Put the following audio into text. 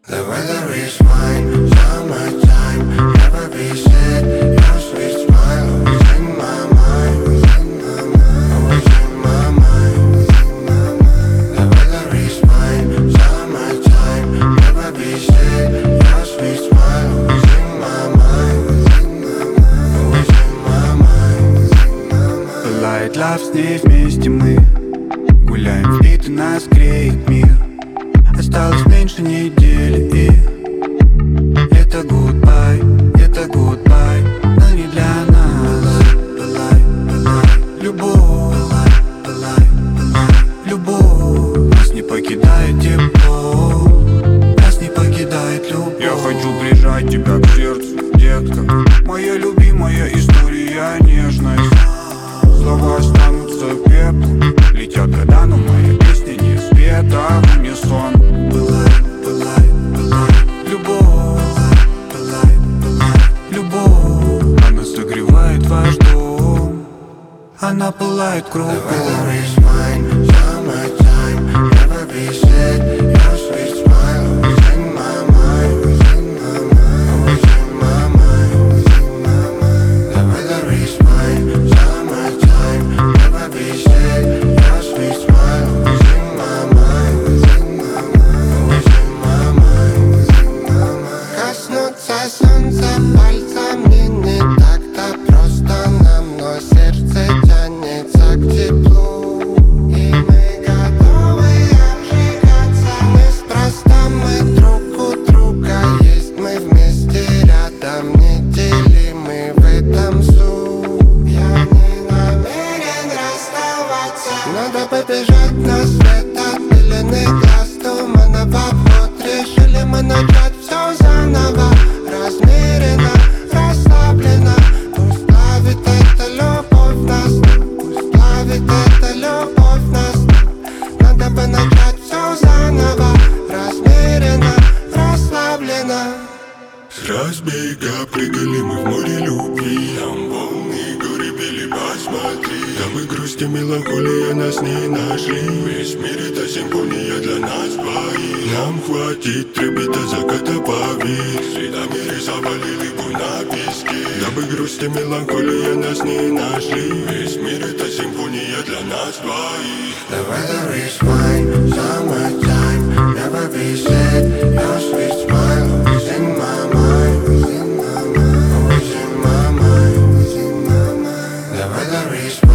The weather is fine, summertime, never be sad. Your sweet smile always in my mind, always in my mind. The weather is fine, summertime, never be sad. Your sweet smile always in my mind, always in my mind. Пылает лав, с ней вместе мы гуляем в бит, и нас греет мир. Осталось меньше недели, и это goodbye, но не для нас. Пылай, любовь, любовь. Нас не покидает тепло, нас не покидает любовь. Я хочу прижать тебя к сердцу, детка. Моя любимая история, нежность. Слова останутся пеплом, летят года, но моя песня не спета в унисон. Пылай, любовь, любовь. Она согревает ваш дом, она пылает кругом. The weather is fine, summertime, never be sad. Your sweet smile always in my mind, always in my mind. The weather is fine, summertime, never be sad. Your sweet smile always in my mind, always in my mind. Коснуться солнца пальцами не так-то просто нам, но сердце тянется к теплу, и мы готовы обжигаться. Неспроста мы друг у друга есть, мы вместе рядом, неделимы в этом суть. Я не намерен расставаться. Надо побежать на свет от пелены глаз, тумана в обход. Решили мы начать все заново, размеренно, расслабленно. Пусть плавит эта любовь нас, пусть плавит эта любовь нас. Надо бы начать все заново, размеренно, расслабленно. С разбега прыгали мы в море любви. Там волны, горы били, посмотри. Там мы грусть и меланхолия нас не нашли. Весь мир это симфония для нас двоих. Нам хватит трепет до заката, поверь. Следами рисовали рыбу на песке. Дабы грусть и меланхолия нас не нашли. Весь мир это симфония для нас двоих. The weather is fine, summertime, never be sad. Your sweet smile always in my mind, always in my mind. The weather is fine.